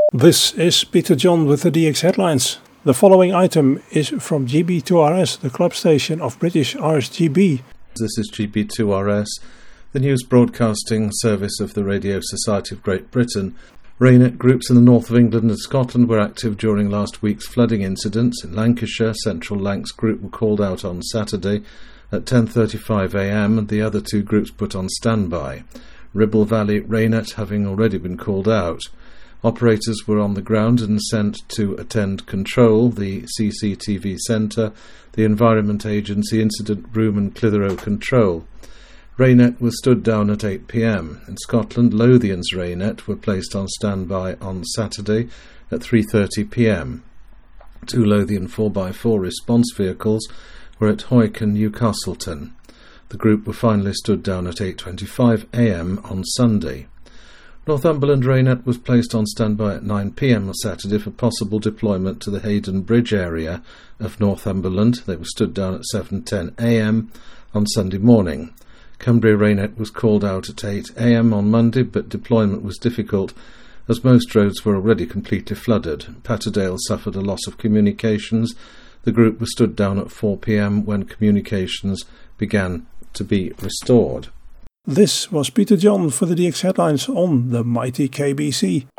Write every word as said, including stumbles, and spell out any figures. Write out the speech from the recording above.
This is Peter John with the D X headlines. The following item is from G B two R S, the club station of British R S G B. This is G B two R S, the news broadcasting service of the Radio Society of Great Britain. Rainet groups in the north of England and Scotland were active during last week's flooding incidents. In Lancashire, Central Lancs group were called out on Saturday at ten thirty-five a m and the other two groups put on standby. Ribble Valley Rainet having already been called out. Operators were on the ground and sent to attend control, the C C T V centre, the Environment Agency incident room and Clitheroe control. Rainet was stood down at eight p m. In Scotland, Lothian's Rainet were placed on standby on Saturday at three thirty p m. Two Lothian four by four response vehicles were at Hoyk and Newcastleton. The group were finally stood down at eight twenty-five a m on Sunday. Northumberland Rainet was placed on standby at nine p m on Saturday for possible deployment to the Hayden Bridge area of Northumberland. They were stood down at seven ten a m on Sunday morning. Cumbria Rainet was called out at eight a m on Monday, but deployment was difficult as most roads were already completely flooded. Patterdale suffered a loss of communications. The group was stood down at four p m when communications began to be restored. This was Peter John for the D X headlines on the mighty K B C.